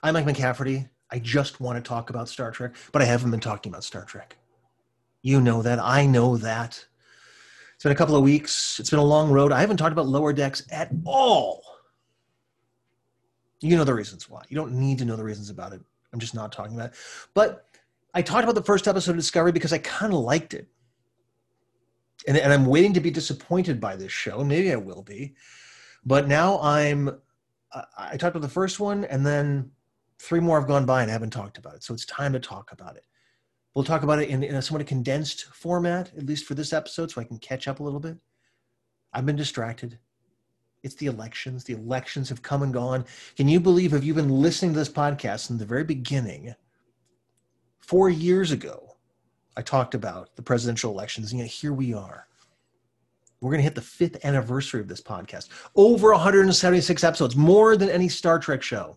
I'm Mike McCafferty. I just want to talk about Star Trek, but I haven't been talking about Star Trek. You know that. I know that. It's been a couple of weeks. It's been a long road. I haven't talked about Lower Decks at all. You know the reasons why. You don't need to know the reasons about it. I'm just not talking about it. But I talked about the first episode of Discovery because I kind of liked it. And I'm waiting to be disappointed by this show. Maybe I will be. But now I talked about the first one, and then 3 more have gone by and I haven't talked about it. So it's time to talk about it. We'll talk about it in a somewhat condensed format, at least for this episode, so I can catch up a little bit. I've been distracted. It's the elections. The elections have come and gone. Can you believe, if you've been listening to this podcast from the very beginning, 4 years ago, I talked about the presidential elections, and yet here we are. We're going to hit the 5th anniversary of this podcast. Over 176 episodes, more than any Star Trek show.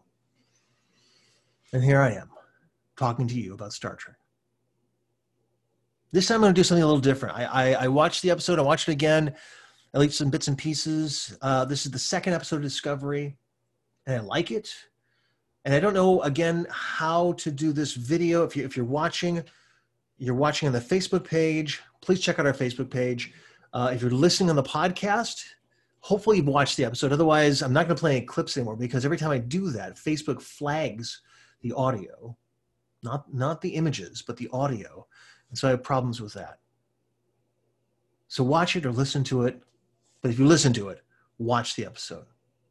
And here I am, talking to you about Star Trek. This time I'm going to do something a little different. I watched the episode. I watched it again. I leaked some bits and pieces. This is the 2nd episode of Discovery, and I like it. And I don't know, again, how to do this video. If you're watching on the Facebook page. Please check out our Facebook page. If you're listening on the podcast, hopefully you've watched the episode. Otherwise, I'm not going to play any clips anymore, because every time I do that, Facebook flags the audio, not the images, but the audio. And so I have problems with that. So watch it or listen to it. But if you listen to it, watch the episode.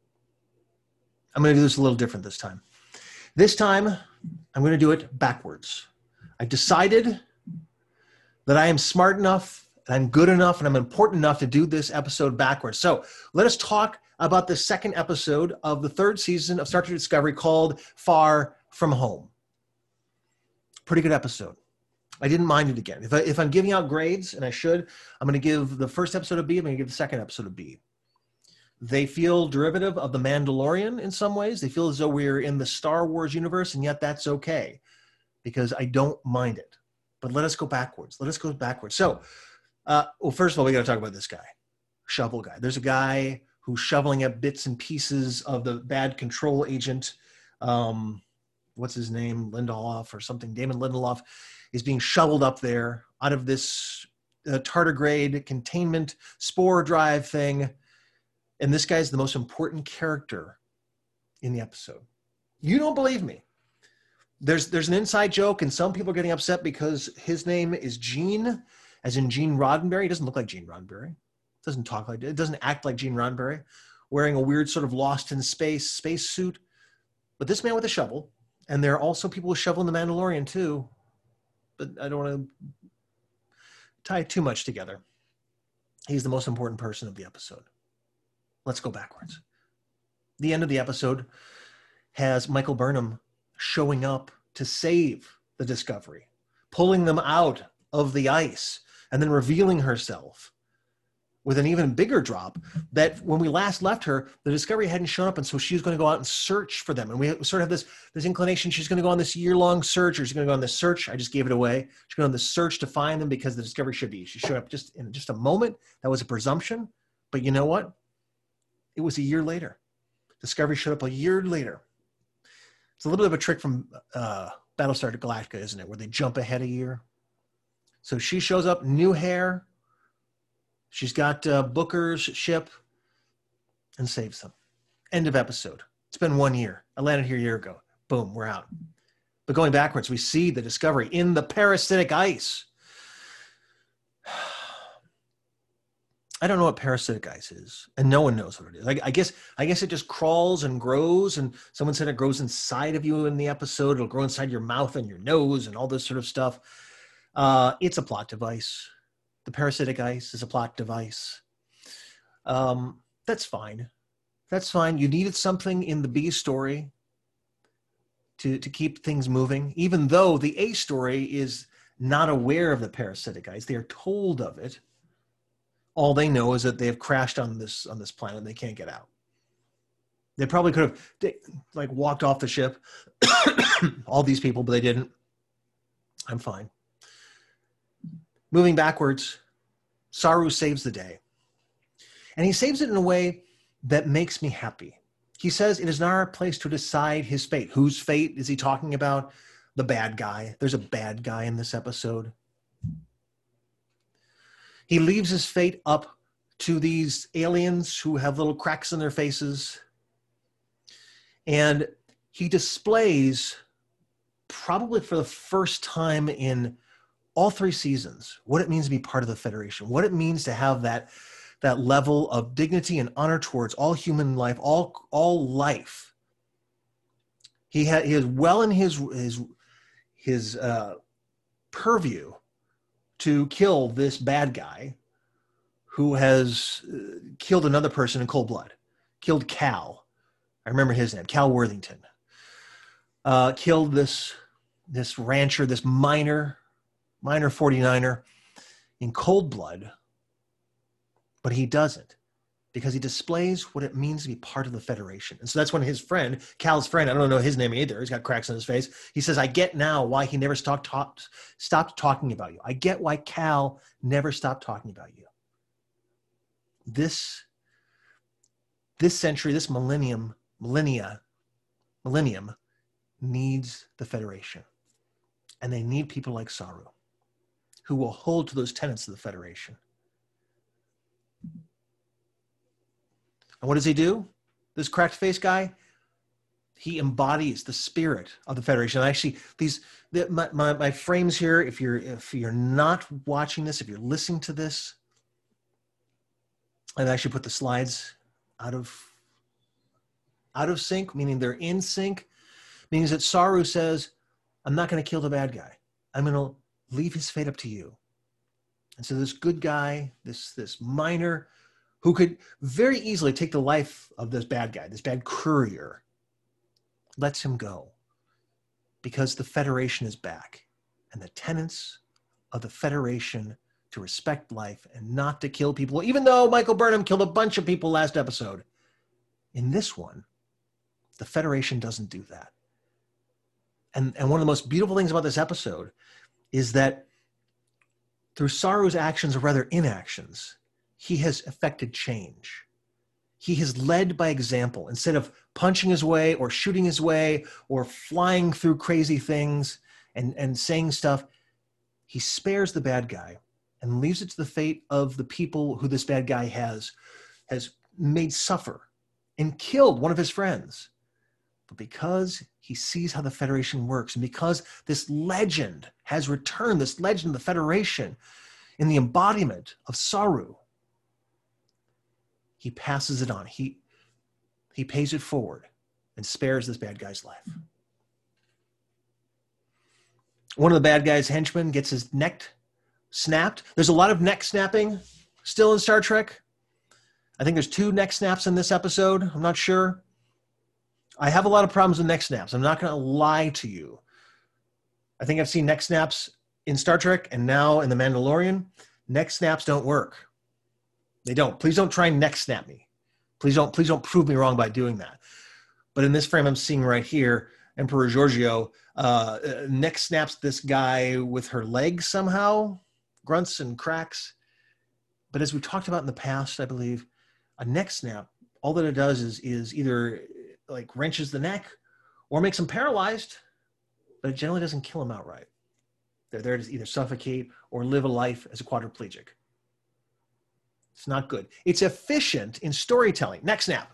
I'm going to do this a little different this time. This time, I'm going to do it backwards. I've decided that I am smart enough, and I'm good enough, and I'm important enough to do this episode backwards. So let us talk about the 2nd episode of the 3rd season of Star Trek Discovery, called Far From Home. Pretty good episode. I didn't mind it again. If I'm giving out grades, and I should, I'm going to give the 1st episode a B. I'm going to give the 2nd episode a B. They feel derivative of The Mandalorian in some ways. They feel as though we're in the Star Wars universe, and yet that's okay, because I don't mind it. But let us go backwards. So, well, first of all, we got to talk about this guy, Shovel Guy. There's a guy who's shoveling up bits and pieces of the bad control agent. What's his name? Lindelof or something. Damon Lindelof is being shoveled up there out of this tardigrade containment spore drive thing. And this guy's the most important character in the episode. You don't believe me. There's an inside joke, and some people are getting upset because his name is Gene, as in Gene Roddenberry. He doesn't look like Gene Roddenberry. Doesn't talk like it. Doesn't act like Gene Roddenberry, wearing a weird sort of lost in space suit. But this man with a shovel, and there are also people with shovel in The Mandalorian too. But I don't want to tie too much together. He's the most important person of the episode. Let's go backwards. The end of the episode has Michael Burnham showing up to save the Discovery, pulling them out of the ice, and then revealing herself with an even bigger drop that when we last left her, the Discovery hadn't shown up, and so she was going to go out and search for them. And we sort of have this inclination she's going to go on this year-long search, or she's going to go on this search. I just gave it away. She's going on this search to find them because the Discovery should be. She showed up just in just a moment. That was a presumption. But you know what? It was a year later. Discovery showed up a year later. It's a little bit of a trick from Battlestar Galactica, isn't it? Where they jump ahead a year. So she shows up, new hair. She's got Booker's ship and saves them. End of episode. It's been 1 year. I landed here a year ago. Boom, we're out. But going backwards, we see the Discovery in the parasitic ice. I don't know what parasitic ice is, and no one knows what it is. I guess it just crawls and grows, and someone said it grows inside of you in the episode. It'll grow inside your mouth and your nose and all this sort of stuff. It's a plot device. The parasitic ice is a plot device. That's fine. That's fine. You needed something in the B story to keep things moving, even though the A story is not aware of the parasitic ice. They are told of it. All they know is that they have crashed on this planet and they can't get out. They probably could have walked off the ship, all these people, but they didn't. I'm fine. Moving backwards, Saru saves the day. And he saves it in a way that makes me happy. He says it is not our place to decide his fate. Whose fate is he talking about? The bad guy. There's a bad guy in this episode. He leaves his fate up to these aliens who have little cracks in their faces. And he displays, probably for the first time in all 3 seasons, what it means to be part of the Federation, what it means to have that level of dignity and honor towards all human life, all life. He is well in his purview to kill this bad guy who has killed another person in cold blood, killed Cal. I remember his name, Cal Worthington. Killed this rancher, this minor 49er in cold blood. But he doesn't, because he displays what it means to be part of the Federation. And so that's when his friend, Cal's friend, I don't know his name either, he's got cracks on his face. He says, I get now why he never stopped talking about you. I get why Cal never stopped talking about you. This century, this millennium needs the Federation. And they need people like Saru, who will hold to those tenets of the Federation. And what does he do? This cracked face guy, he embodies the spirit of the Federation. And actually, my frames here, if you're not watching this, if you're listening to this, I've actually put the slides out of sync, meaning they're in sync, means that Saru says, I'm not going to kill the bad guy. I'm going to leave his fate up to you. And so this good guy, this miner, who could very easily take the life of this bad guy, this bad courier, lets him go because the Federation is back. And the tenets of the Federation to respect life and not to kill people, even though Michael Burnham killed a bunch of people last episode. In this one, the Federation doesn't do that. And one of the most beautiful things about this episode is that through Saru's actions, or rather inactions, he has effected change. He has led by example. Instead of punching his way or shooting his way or flying through crazy things and saying stuff, he spares the bad guy and leaves it to the fate of the people who this bad guy has made suffer and killed one of his friends. But because he sees how the Federation works, and because this legend has returned, this legend of the Federation in the embodiment of Saru, he passes it on. He pays it forward and spares this bad guy's life. One of the bad guy's henchmen gets his neck snapped. There's a lot of neck snapping still in Star Trek. I think there's 2 neck snaps in this episode. I'm not sure. I have a lot of problems with neck snaps. I'm not going to lie to you. I think I've seen neck snaps in Star Trek and now in The Mandalorian. Neck snaps don't work. They don't. Please don't try and neck snap me. Please don't prove me wrong by doing that. But in this frame I'm seeing right here, Emperor Giorgio neck snaps this guy with her legs somehow, grunts and cracks. But as we talked about in the past, I believe, a neck snap, all that it does is either like wrenches the neck or makes him paralyzed, but it generally doesn't kill him outright. They're there to either suffocate or live a life as a quadriplegic. It's not good. It's efficient in storytelling. Neck snap.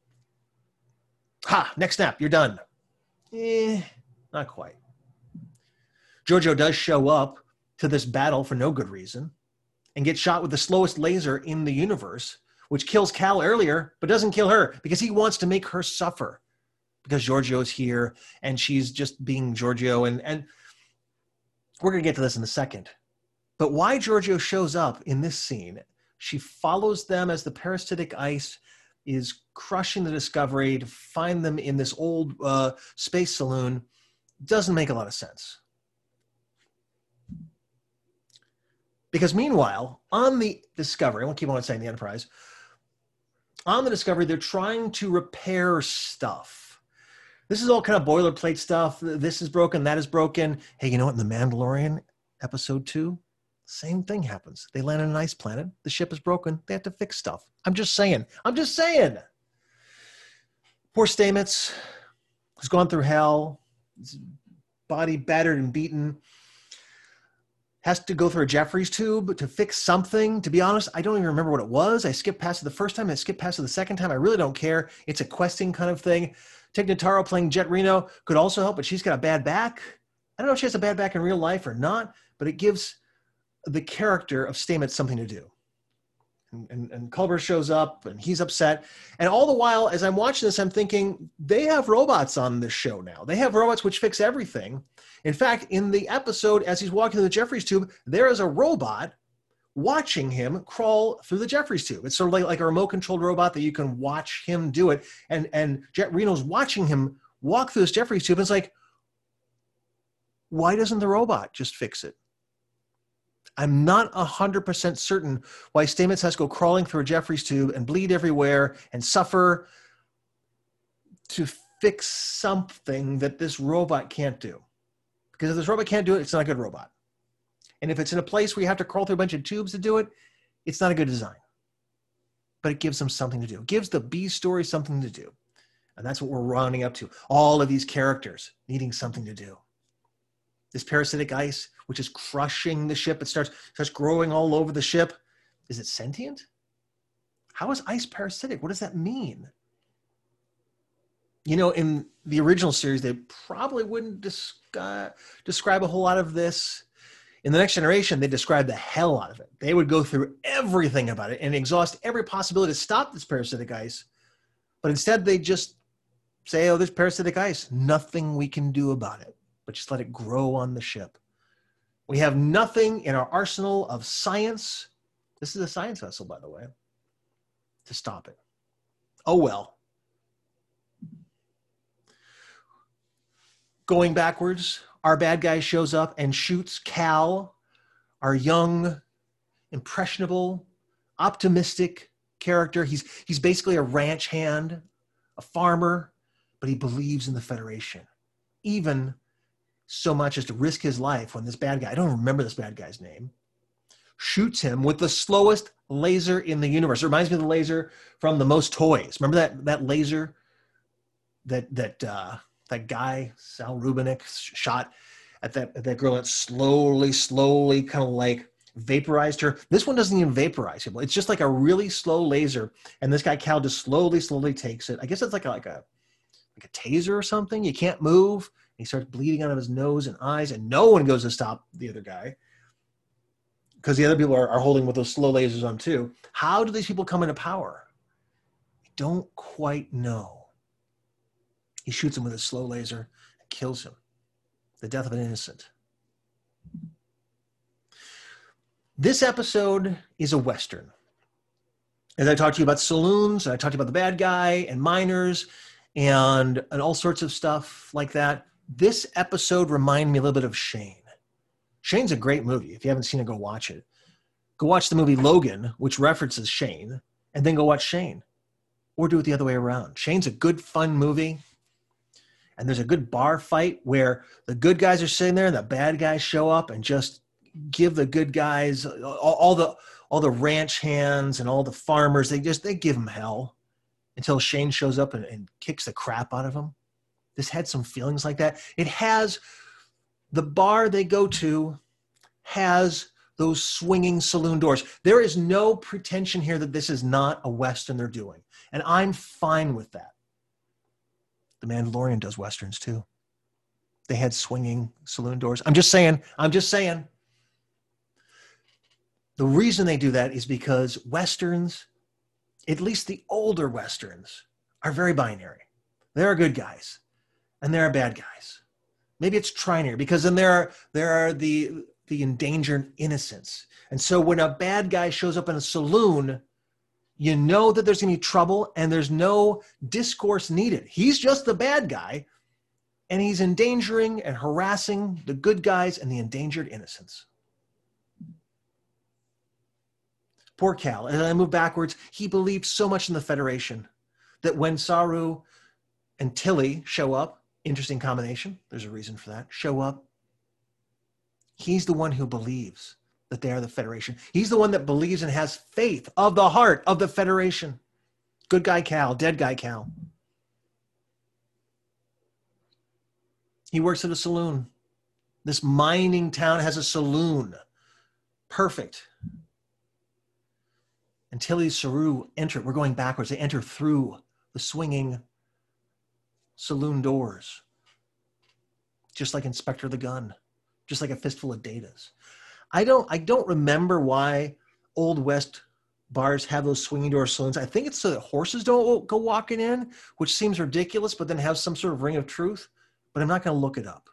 Ha, neck snap, you're done. Not quite. Giorgio does show up to this battle for no good reason and gets shot with the slowest laser in the universe, which kills Cal earlier, but doesn't kill her because he wants to make her suffer because Giorgio's here and she's just being Giorgio. And we're going to get to this in a second. But why Giorgio shows up in this scene, she follows them as the parasitic ice is crushing the Discovery to find them in this old space saloon, doesn't make a lot of sense. Because meanwhile, on the Discovery, I won't keep on saying the Enterprise, on the Discovery, they're trying to repair stuff. This is all kind of boilerplate stuff. This is broken, that is broken. Hey, you know what? In The Mandalorian, episode 2, same thing happens. They land on an ice planet. The ship is broken. They have to fix stuff. I'm just saying. Poor Stamets has gone through hell, his body battered and beaten, has to go through a Jeffries tube to fix something. To be honest, I don't even remember what it was. I skipped past it the first time. I skipped past it the second time. I really don't care. It's a questing kind of thing. Tig Notaro playing Jet Reno could also help, but she's got a bad back. I don't know if she has a bad back in real life or not, but it gives the character of Stamets something to do. And Culber shows up and he's upset. And all the while, as I'm watching this, I'm thinking, they have robots on this show now. They have robots which fix everything. In fact, in the episode, as he's walking through the Jeffries tube, there is a robot watching him crawl through the Jeffries tube. It's sort of like a remote-controlled robot that you can watch him do it. And Jet Reno's watching him walk through this Jeffries tube. And it's like, why doesn't the robot just fix it? I'm not 100% certain why Stamets has to go crawling through a Jeffries tube and bleed everywhere and suffer to fix something that this robot can't do. Because if this robot can't do it, it's not a good robot. And if it's in a place where you have to crawl through a bunch of tubes to do it, it's not a good design. But it gives them something to do. It gives the B story something to do. And that's what we're rounding up to. All of these characters needing something to do. This parasitic ice, which is crushing the ship. It starts growing all over the ship. Is it sentient? How is ice parasitic? What does that mean? You know, in the original series, they probably wouldn't describe a whole lot of this. In The Next Generation, they describe the hell out of it. They would go through everything about it and exhaust every possibility to stop this parasitic ice. But instead, they just say, oh, there's parasitic ice. Nothing we can do about it, but just let it grow on the ship. We have nothing in our arsenal of science. This is a science vessel, by the way, to stop it. Oh, well. Going backwards, our bad guy shows up and shoots Cal, our young, impressionable, optimistic character. He's basically a ranch hand, a farmer, but he believes in the Federation. Even so much as to risk his life when this bad guy, I don't remember this bad guy's name, shoots him with the slowest laser in the universe. It reminds me of the laser from The Most Toys. Remember that laser that guy, Sal Rubinek, shot at that girl that slowly kind of like vaporized her. This one doesn't even vaporize people. It's just like a really slow laser. And this guy, Cal, just slowly takes it. I guess it's like a taser or something. You can't move. He starts bleeding out of his nose and eyes, and no one goes to stop the other guy because the other people are holding with those slow lasers on too. How do these people come into power? I don't quite know. He shoots him with a slow laser and kills him. The death of an innocent. This episode is a Western. As I talked to you about saloons, and I talked to you about the bad guy and miners and all sorts of stuff like that, this episode reminded me a little bit of Shane. Shane's a great movie. If you haven't seen it, go watch it. Go watch the movie Logan, which references Shane, and then go watch Shane. Or do it the other way around. Shane's a good, fun movie. And there's a good bar fight where the good guys are sitting there and the bad guys show up and just give the good guys, all the ranch hands and all the farmers, they give them hell until Shane shows up and kicks the crap out of them. This had some feelings like that. It has, the bar they go to has those swinging saloon doors. There is no pretension here that this is not a Western they're doing. And I'm fine with that. The Mandalorian does Westerns too. They had swinging saloon doors. I'm just saying. The reason they do that is because Westerns, at least the older Westerns, are very binary. There are good guys and there are bad guys. Maybe it's trinary because then there are the endangered innocents. And so when a bad guy shows up in a saloon, you know that there's going to be trouble and there's no discourse needed. He's just the bad guy and he's endangering and harassing the good guys and the endangered innocents. Poor Cal. As I move backwards, he believed so much in the Federation that when Saru and Tilly show up, interesting combination, there's a reason for that, show up, he's the one who believes that they are the Federation. He's the one that believes and has faith of the heart of the Federation. Good guy Cal, dead guy Cal. He works at a saloon. This mining town has a saloon. Perfect. And Tilly and Saru enter. We're going backwards. They enter through the swinging saloon doors. Just like Inspector the Gun. Just like A Fistful of Datas. I don't remember why Old West bars have those swinging door saloons. I think it's so that horses don't go walking in, which seems ridiculous, but then have some sort of ring of truth. But I'm not going to look it up.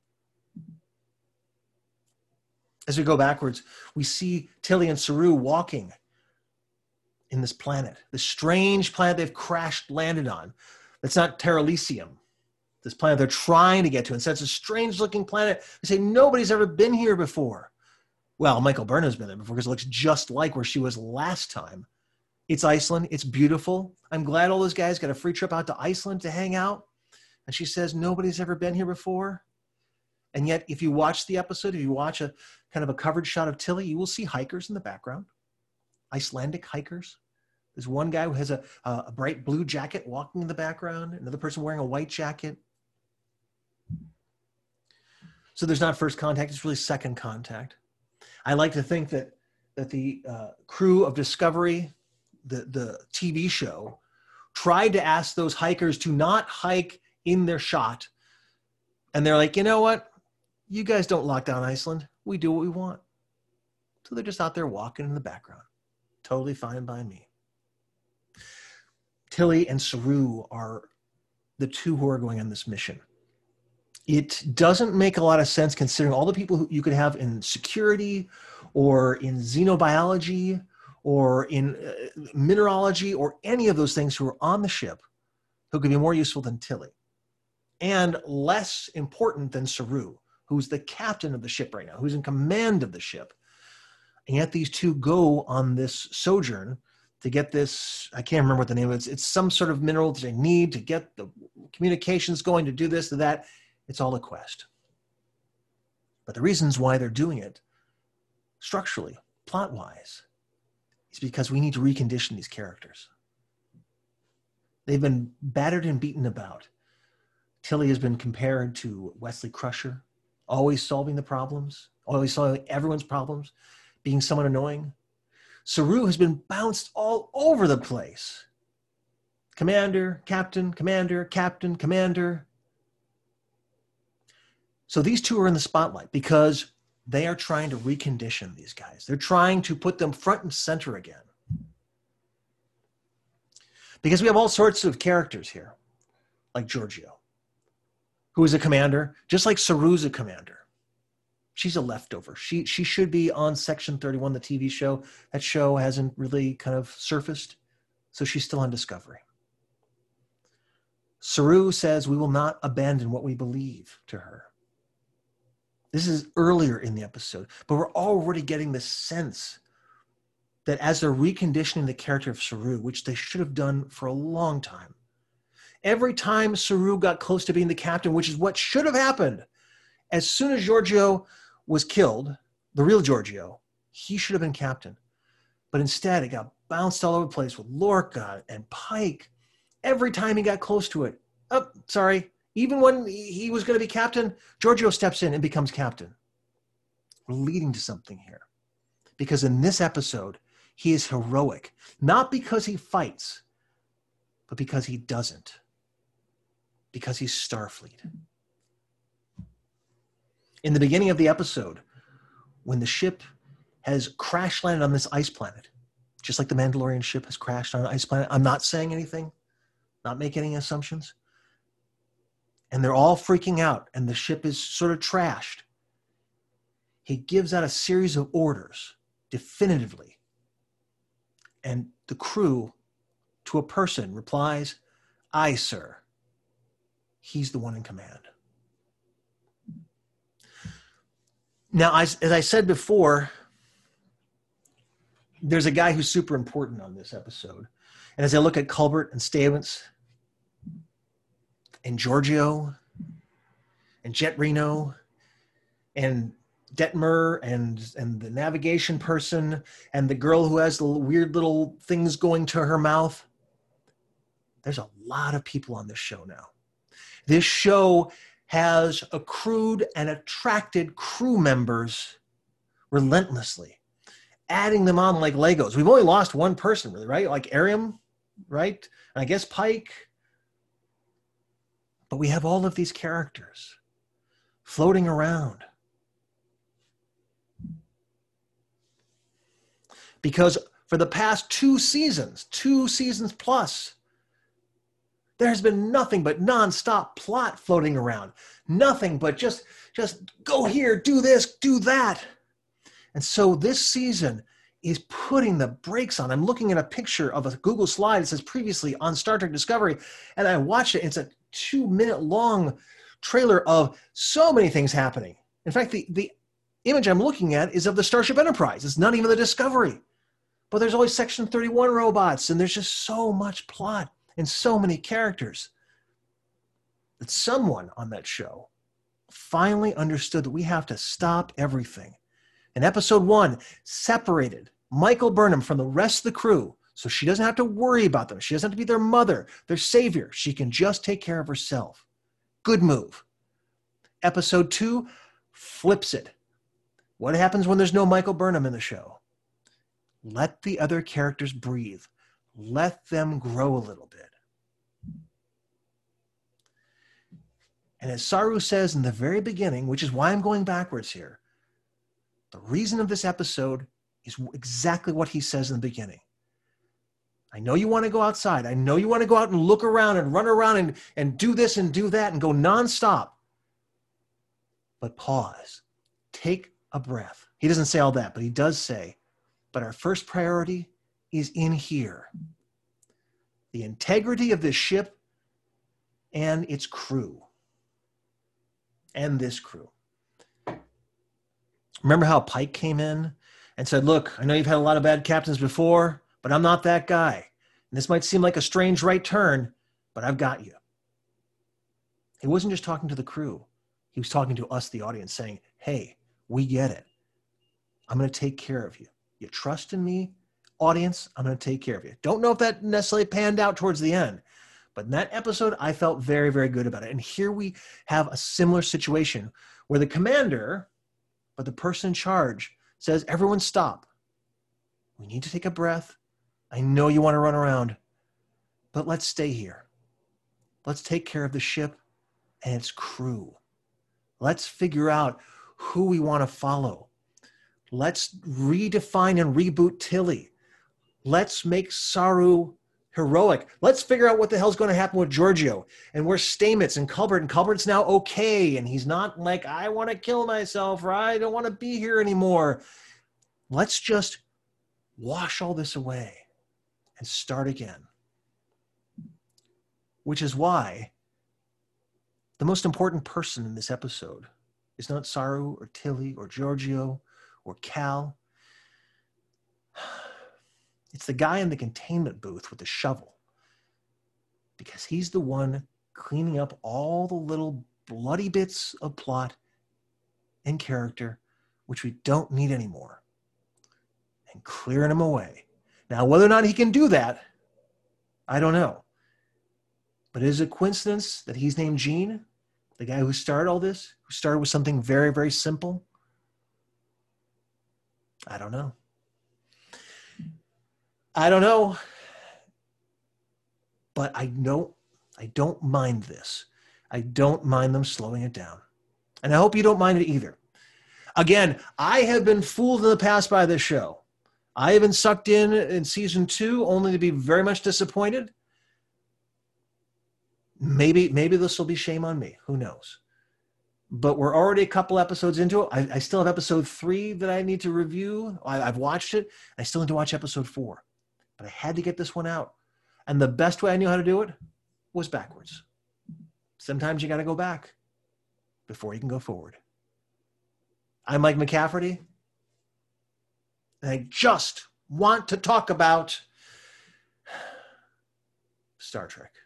As we go backwards, we see Tilly and Saru walking in this planet, this strange planet they've landed on. It's not Terralisium, this planet they're trying to get to. Instead, it's a strange-looking planet. They say nobody's ever been here before. Well, Michael Burnham's been there before because it looks just like where she was last time. It's Iceland. It's beautiful. I'm glad all those guys got a free trip out to Iceland to hang out. And she says nobody's ever been here before. And yet, if you watch the episode, if you watch a kind of a covered shot of Tilly, you will see hikers in the background, Icelandic hikers. There's one guy who has a bright blue jacket walking in the background, another person wearing a white jacket. So there's not first contact, it's really second contact. I like to think that the crew of Discovery, the TV show, tried to ask those hikers to not hike in their shot. And they're like, you know what? You guys don't lock down Iceland. We do what we want. So they're just out there walking in the background. Totally fine by me. Tilly and Saru are the two who are going on this mission. It doesn't make a lot of sense considering all the people who you could have in security or in xenobiology or in mineralogy or any of those things who are on the ship who could be more useful than Tilly and less important than Saru, who's the captain of the ship right now, who's in command of the ship. And yet these two go on this sojourn to get this, I can't remember what the name of it is. It's some sort of mineral that they need to get the communications going, to do this, to that. It's all a quest. But the reasons why they're doing it, structurally, plot-wise, is because we need to recondition these characters. They've been battered and beaten about. Tilly has been compared to Wesley Crusher, always solving the problems, always solving everyone's problems, being someone annoying. Saru has been bounced all over the place. Commander, captain, commander, captain, commander. So these two are in the spotlight because they are trying to recondition these guys. They're trying to put them front and center again. Because we have all sorts of characters here, like Georgiou, who is a commander, just like Saru's a commander. She's a leftover. She should be on Section 31, the TV show. That show hasn't really kind of surfaced, so she's still on Discovery. Saru says, we will not abandon what we believe to her. This is earlier in the episode, but we're already getting this sense that as they're reconditioning the character of Saru, which they should have done for a long time, every time Saru got close to being the captain, which is what should have happened, as soon as Georgiou was killed, the real Georgiou, he should have been captain. But instead, it got bounced all over the place with Lorca and Pike. Every time he got close to it, even when he was going to be captain, Georgiou steps in and becomes captain. We're leading to something here. Because in this episode, he is heroic. Not because he fights, but because he doesn't. Because he's Starfleet. In the beginning of the episode, when the ship has crash landed on this ice planet, just like the Mandalorian ship has crashed on an ice planet, I'm not saying anything, not making any assumptions, and they're all freaking out, and the ship is sort of trashed. He gives out a series of orders, definitively, and the crew, to a person, replies, "Aye, sir." He's the one in command. Now, as I said before, there's a guy who's super important on this episode. And as I look at Culbert and Stavins and Georgiou and Jet Reno and Detmer and the navigation person and the girl who has the weird little things going to her mouth, there's a lot of people on this show now. This show has accrued and attracted crew members relentlessly, adding them on like Legos. We've only lost one person, really, right? Like Airiam, right? And I guess Pike. But we have all of these characters floating around. Because for the past 2 seasons plus, there's been nothing but nonstop plot floating around. Nothing but just go here, do this, do that. And so this season is putting the brakes on. I'm looking at a picture of a Google slide. It says previously on Star Trek Discovery, and I watched it. It's a 2-minute long trailer of so many things happening. In fact, the image I'm looking at is of the Starship Enterprise. It's not even the Discovery. But there's always Section 31 robots, and there's just so much plot and so many characters that someone on that show finally understood that we have to stop everything. In episode 1, separated Michael Burnham from the rest of the crew so she doesn't have to worry about them. She doesn't have to be their mother, their savior. She can just take care of herself. Good move. Episode 2 flips it. What happens when there's no Michael Burnham in the show? Let the other characters breathe. Let them grow a little bit. And as Saru says in the very beginning, which is why I'm going backwards here, the reason of this episode is exactly what he says in the beginning. I know you want to go outside. I know you want to go out and look around and run around and do this and do that and go nonstop. But pause. Take a breath. He doesn't say all that, but he does say, but our first priority is in here. The integrity of this ship and its crew. And this crew. Remember how Pike came in and said, look, I know you've had a lot of bad captains before, but I'm not that guy. And this might seem like a strange right turn, but I've got you. He wasn't just talking to the crew. He was talking to us, the audience, saying, hey, we get it. I'm going to take care of you. You trust in me, audience, I'm going to take care of you. Don't know if that necessarily panned out towards the end, but in that episode, I felt very, very good about it. And here we have a similar situation where the commander, but the person in charge, says, everyone stop. We need to take a breath. I know you want to run around, but let's stay here. Let's take care of the ship and its crew. Let's figure out who we want to follow. Let's redefine and reboot Tilly. Let's make Saru heroic. Let's figure out what the hell's going to happen with Georgiou. And where's Stamets and Culbert? And Culbert's now okay. And he's not like, I want to kill myself, or I don't want to be here anymore. Let's just wash all this away and start again. Which is why the most important person in this episode is not Saru or Tilly or Georgiou or Cal. It's the guy in the containment booth with the shovel, because he's the one cleaning up all the little bloody bits of plot and character which we don't need anymore, and clearing them away. Now, whether or not he can do that, I don't know. But is it a coincidence that he's named Gene, the guy who started all this, who started with something very, very simple? I don't know. I don't know. But I don't mind this. I don't mind them slowing it down. And I hope you don't mind it either. Again, I have been fooled in the past by this show. I have been sucked in season 2 only to be very much disappointed. Maybe this will be shame on me. Who knows? But we're already a couple episodes into it. I still have episode 3 that I need to review. I've watched it. I still need to watch episode 4. But I had to get this one out. And the best way I knew how to do it was backwards. Sometimes you got to go back before you can go forward. I'm Mike McCafferty. And I just want to talk about Star Trek.